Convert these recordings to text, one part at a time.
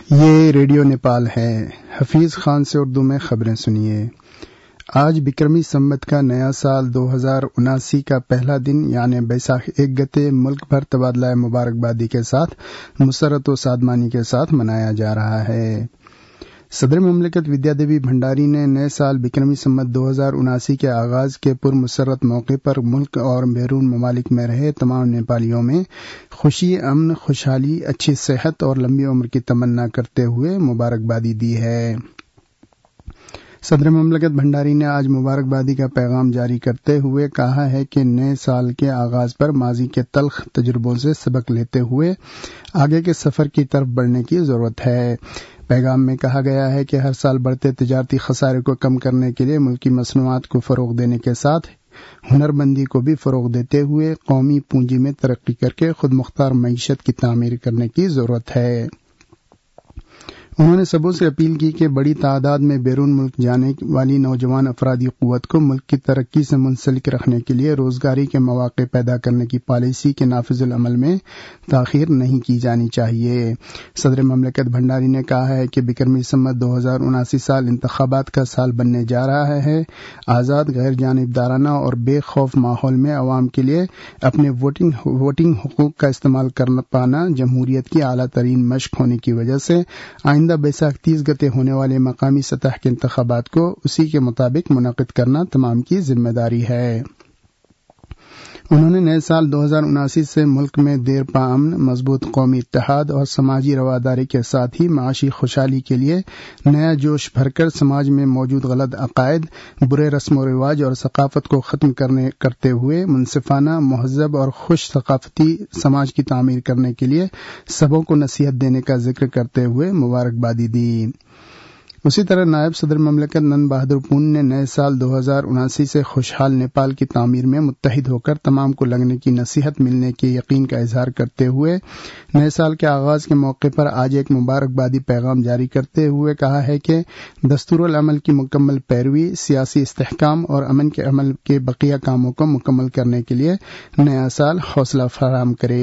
یہ ریڈیو نیپال ہے۔ حفیظ خان سے اردو میں خبریں سنیے۔ آج بکرمی سنوت کا نیا سال 2079 کا پہلا دن یعنی بیساکھ 1 گتے ملک بھر تبادلہ مبارکبادی کے ساتھ مسرت و سادمانی کے ساتھ منایا جا رہا ہے۔ صدر مملکت ودیا دیوی بھنڈاری نے نئے سال بکرمی سنوت 2079 کے آغاز کے پرمسرت موقع پر ملک اور بیرون ممالک میں رہے تمام نیپالیوں میں خوشی، امن، خوشحالی، اچھی صحت اور لمبی عمر کی تمنا کرتے ہوئے مبارکبادی دی ہے۔ صدر مملکت بھنڈاری نے آج مبارکبادی کا پیغام جاری کرتے ہوئے کہا ہے کہ نئے سال کے آغاز پر ماضی کے تلخ تجربوں سے سبق لیتے ہوئے آگے کے سفر کی طرف بڑھنے کی ضرورت ہے۔ پیغام میں کہا گیا ہے کہ ہر سال بڑھتے تجارتی خسارے کو کم کرنے کے لیے ملکی مصنوعات کو فروغ دینے کے ساتھ ہنر مندی کو بھی فروغ دیتے ہوئے قومی پونجی میں ترقی کر کے خود مختار معیشت کی تعمیر کرنے کی ضرورت ہے۔ انہوں نے سبوں سے اپیل کی کہ بڑی تعداد میں بیرون ملک جانے والی نوجوان افرادی قوت کو ملک کی ترقی سے منسلک رکھنے کے لیے روزگاری کے مواقع پیدا کرنے کی پالیسی کے نافذ العمل میں تاخیر نہیں کی جانی چاہیے۔ صدر مملکت بھنڈاری نے کہا ہے کہ بکرمی سنوت 2079 سال انتخابات کا سال بننے جا رہا ہے۔ آزاد، غیر جانبدارانہ اور بے خوف ماحول میں عوام کے لیے اپنے ووٹنگ حقوق کا استعمال کر پانا جمہوریت کی اعلیٰ ترین مشق ہونے کی وجہ سے آئندہ بیساکھ 30 گتے ہونے والے مقامی سطح کے انتخابات کو اسی کے مطابق منعقد کرنا تمام کی ذمہ داری ہے۔ انہوں نے نئے سال 2079 سے ملک میں دیر پا امن، مضبوط قومی اتحاد اور سماجی رواداری کے ساتھ ہی معاشی خوشحالی کے لیے نیا جوش بھر کر سماج میں موجود غلط عقائد، برے رسم و رواج اور ثقافت کو ختم کرتے ہوئے منصفانہ، مہذب اور خوش ثقافتی سماج کی تعمیر کرنے کے لیے سبوں کو نصیحت دینے کا ذکر کرتے ہوئے مبارکبادی دی۔ اسی طرح نائب صدر مملکت نند بہادر پون نے نئے سال 2079 سے خوشحال نیپال کی تعمیر میں متحد ہو کر تمام کو لگنے کی نصیحت ملنے کے یقین کا اظہار کرتے ہوئے نئے سال کے آغاز کے موقع پر آج ایک مبارکبادی پیغام جاری کرتے ہوئے کہا ہے کہ دستور العمل کی مکمل پیروی، سیاسی استحکام اور امن کے عمل کے بقیہ کاموں کو مکمل کرنے کے لیے نیا سال حوصلہ فراہم کرے۔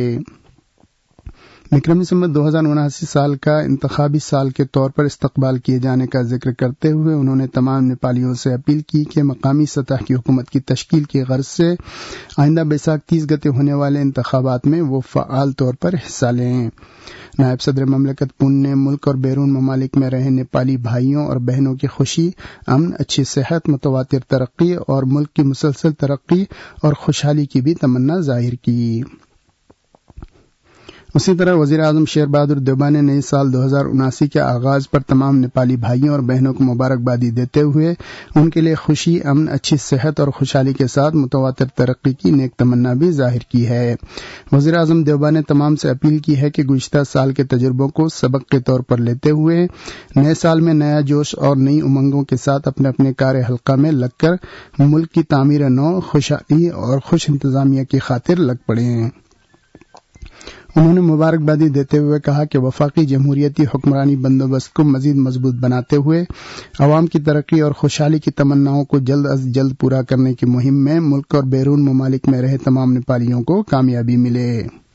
بکرمی سنوت 2079 سال کا انتخابی سال کے طور پر استقبال کیے جانے کا ذکر کرتے ہوئے انہوں نے تمام نیپالیوں سے اپیل کی کہ مقامی سطح کی حکومت کی تشکیل کی غرض سے آئندہ بیساکھ 30 گتے ہونے والے انتخابات میں وہ فعال طور پر حصہ لیں۔ نائب صدر مملکت پون نے ملک اور بیرون ممالک میں رہے نیپالی بھائیوں اور بہنوں کی خوشی، امن، اچھی صحت، متواتر ترقی اور ملک کی مسلسل ترقی اور خوشحالی کی بھی تمنا ظاہر کی۔ اسی طرح وزیر اعظم شیر بہادر دیوبا نے نئے سال 2079 کے آغاز پر تمام نیپالی بھائیوں اور بہنوں کو مبارکبادی دیتے ہوئے ان کے لیے خوشی، امن، اچھی صحت اور خوشحالی کے ساتھ متواتر ترقی کی نیک تمنا بھی ظاہر کی ہے۔ وزیر اعظم دیوبا نے تمام سے اپیل کی ہے کہ گزشتہ سال کے تجربوں کو سبق کے طور پر لیتے ہوئے نئے سال میں نیا جوش اور نئی امنگوں کے ساتھ اپنے اپنے کار حلقہ میں لگ کر ملک کی تعمیر نو، خوشحالی اور خوش انتظامیہ کی خاطر لگ پڑیں۔ انہوں نے مبارکبادی دیتے ہوئے کہا کہ وفاقی جمہوریتی حکمرانی بندوبست کو مزید مضبوط بناتے ہوئے عوام کی ترقی اور خوشحالی کی تمناؤں کو جلد از جلد پورا کرنے کی مہم میں ملک اور بیرون ممالک میں رہے تمام نیپالیوں کو کامیابی ملے۔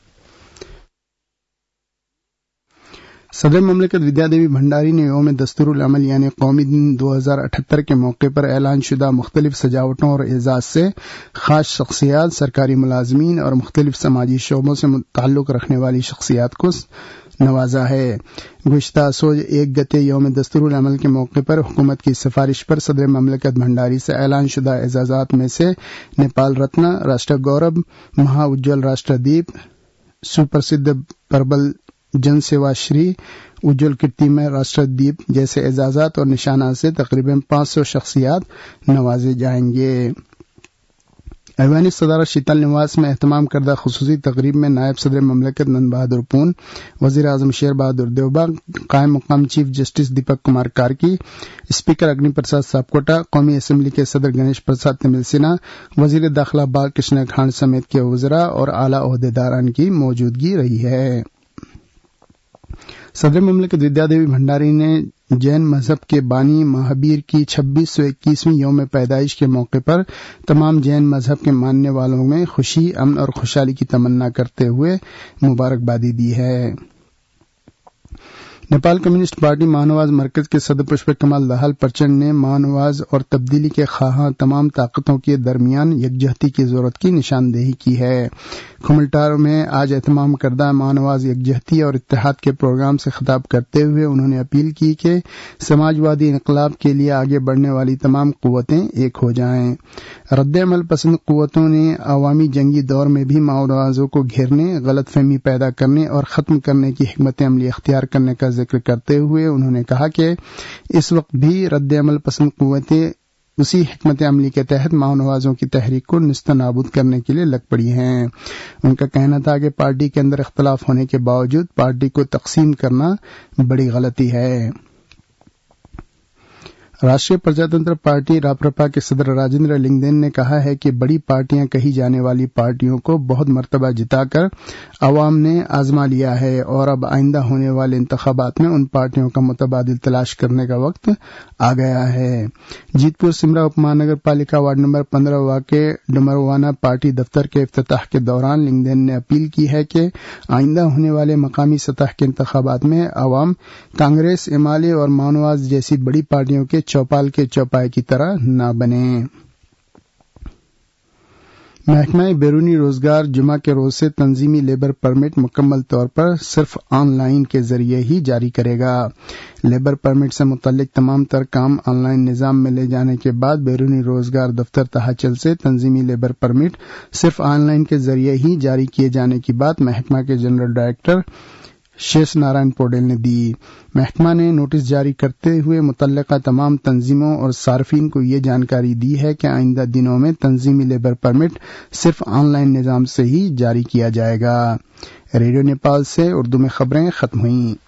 صدر مملکت ودیا دیوی بھنڈاری نے یوم دستور العمل یعنی قومی دن 2078 کے موقع پر اعلان شدہ مختلف سجاوٹوں اور اعزاز سے خاص شخصیات، سرکاری ملازمین اور مختلف سماجی شعبوں سے تعلق رکھنے والی شخصیات کو نوازا ہے۔ گزشتہ سوج 1 گتے یوم دستور العمل کے موقع پر حکومت کی سفارش پر صدر مملکت بھنڈاری سے اعلان شدہ اعزازات میں سے نیپال رتنا، راشٹر گورب، مہا اجول راشٹر دیپ، سپرسدھ پربل جن سیوا شری، اجول کیرتی میں راشٹر دیپ جیسے اعزازات اور نشانات سے تقریباً 500 شخصیات نوازے جائیں گے۔ ایوانی صدارت شیتل نواس میں اہتمام کردہ خصوصی تقریب میں نائب صدر مملکت نند بہادر پون، وزیر اعظم شیر بہادر دیوبا، قائم مقام chief justice Deepak Kumar Karki, speaker Agni Prasad Sapkota, قومی اسمبلی کے صدر گنیش پرساد تمل سنہا، وزیر داخلہ بال کرشن کھانڈ سمیت کے وزراء اور اعلیٰ عہدیداران کی موجودگی رہی ہے۔ صدر مملکت ودیا دیوی بھنڈاری نے جین مذہب کے بانی مہابیر کی 2621ویں یوم پیدائش کے موقع پر تمام جین مذہب کے ماننے والوں میں خوشی، امن اور خوشحالی کی تمنا کرتے ہوئے مبارکبادی دی ہے۔ नेपाल कम्युनिस्ट पार्टी मानवाज मरकज के सदर पुष्प कमाल दहाल प्रचंड ने मानवाज और तब्दीली के ख्वाहां तमाम ताकतों के दरमियान यकजहती की जरूरत की निशानदेही की है। खुमलटार में आज एहतमाम करदा मानवाज यकजहती और इत्तेहाद के प्रोग्राम से खिताब करते हुए उन्होंने अपील की कि समाजवादी इनकलाब के लिए आगे बढ़ने वाली तमाम कुव्वतें एक हो जाएं। रद्द-ए-अमल पसंद कुव्वतों ने अवामी जंगी दौर में भी मानवाजों को घेरने, गलतफहमी पैदा करने और खत्म करने की हिकमत अमली इख्तियार करने का जिक्र करते हुए उन्होंने कहा कि इस वक्त भी रद्द-ए-अमल पसंद कुव्वतें उसी हिकमत अमली के तहत मानवाजों की तहरीक को निस्तनाबूद करने के लिए लग पड़ी हैं। उनका कहना था कि पार्टी के अंदर इख्तलाफ होने के बावजूद पार्टी को तकसीम करना बड़ी गलती है। राष्ट्रीय प्रजातंत्र पार्टी राप्रपा के सदर राजेंद्र लिंगदेन ने कहा है कि बड़ी पार्टियां कही जाने वाली पार्टियों को बहुत मर्तबा जिताकर अवाम ने आजमा लिया है और अब आइंदा होने वाले इंतखाबात में उन पार्टियों का मुतबादिल तलाश करने का वक्त आ गया है। जीतपुर सिमरा उपमहानगर पालिका वार्ड नंबर 15 वाक़े डुमरवाना पार्टी दफ्तर के इफ्तिताह के दौरान लिंगदेन ने अपील की है कि आइंदा होने वाले मकामी सतह के इंतखाबात में अवाम कांग्रेस, एमाले और मानवाज जैसी बड़ी पार्टियों के चौपाल के चौपाए की तरह न बने। महकमा बैरूनी रोजगार जुमा के रोज से तंजीमी लेबर परमिट मुकम्मल तौर पर सिर्फ ऑनलाइन के जरिए ही जारी करेगा। लेबर परमिट से मुतल्लिक तमाम तर काम ऑनलाइन निजाम में ले जाने के बाद बैरूनी रोजगार दफ्तर तहाचल से तंजीमी लेबर परमिट सिर्फ ऑनलाइन के जरिए ही जारी किए जाने की बात महकमा के जनरल डायरेक्टर शेष नारायण पौडेल ने दी। महकमा ने नोटिस जारी करते हुए मुतल्लिका तमाम तंजीमों और सार्फिन को ये जानकारी दी है कि आइंदा दिनों में तंजीमी लेबर परमिट सिर्फ ऑनलाइन निजाम से ही जारी किया जाएगा। रेडियो नेपाल से उर्दू में खबरें खत्म हुई।